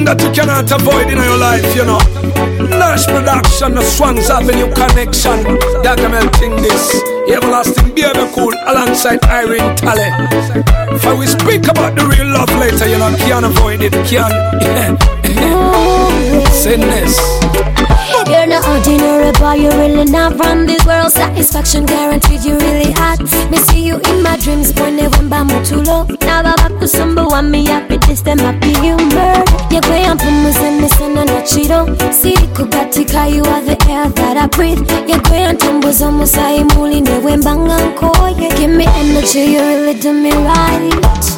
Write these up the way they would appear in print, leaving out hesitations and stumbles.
that you cannot avoid in your life, you know. Nash Production, the Swans Avenue Connection, documenting this. Everlasting Baby Cool alongside Irene Talley. For we speak about the real love later, you know, can't avoid it, can't. Sinless. You're not ordinary boy, you're really not from this world. Satisfaction guaranteed, you really hot. Me see you in my dreams, boy, never bamutulo. Now back to somebody want me happy, this time I be humor. Yeah, boy, I'm from Muslim, listen, and not cheato. See, kukatika, you are the air that I breathe. Yeah, boy, I'm tumbles on Musai Muli, never banganko. Yeah, give me energy, you really do me right.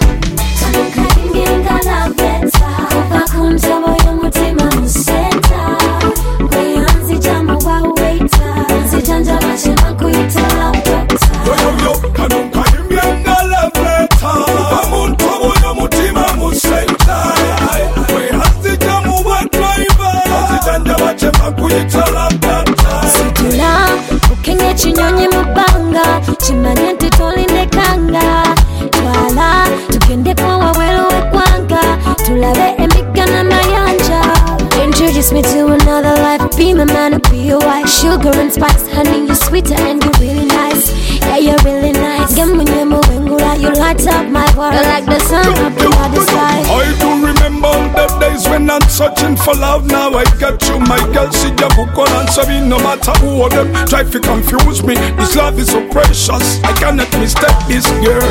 Situla, ukenge chinyonye mubanga, chimanye ntitolindekanga. Twala, tukende kwa wawelo wekwanga, tulabe emika na mayanja. Introduce me to another life, be my man, be your wife. Sugar and spice, honey, you're sweeter and you're really nice. Yeah, you're really nice. You light up my world. You're like the sun up in the sky. I do remember the days when I'm searching for love. Now I got you, my girl. See your book on answer me, no matter who of them try to confuse me. This love is so precious, I cannot mistake this girl.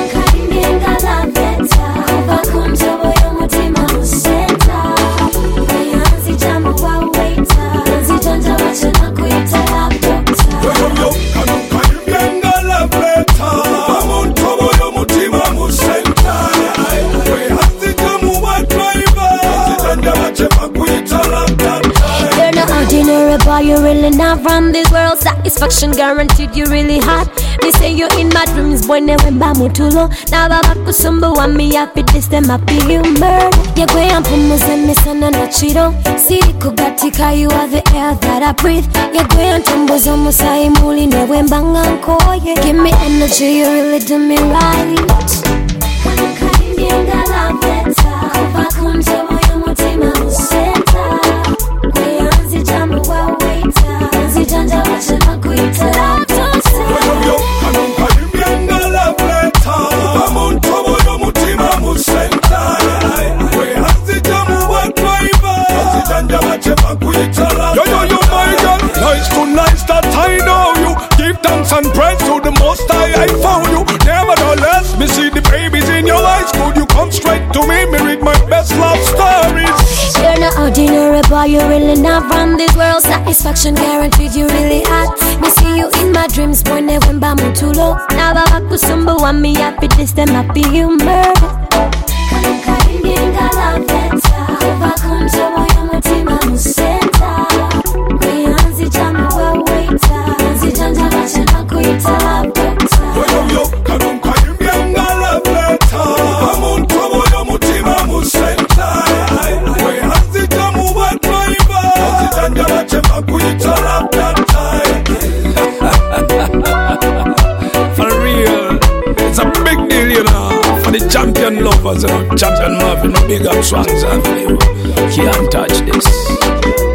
You're really not from this world. Satisfaction guaranteed, you really hot. Me say you in my dreams, boy, never bamutulo. Now back to somebody want me happy, this time I be humor. Yeah, boy, I'm from Muslim, listen, and not cheato. See, kukatika, you are the air that I breathe. Yeah, boy, I'm tumbles on Musai Muli, never banganko. Yeah, give me energy, you really do me right. Yo, my girl, nice to nice that I know you. Give thanks and praise to the Most High, I found you. Nevertheless, me see the babies in your eyes. Could you come straight to me read my best love stories? You're not ordinary boy, you're really not from this world. Satisfaction guaranteed, you really hot. Me see you in my dreams, boy, never bamutulo. Now back to somebody want me happy, this time I be humor. For real, it's a big deal, you know. For the champion lovers, you know, champion love, you know, big up Swans Avenue. Can't touch this.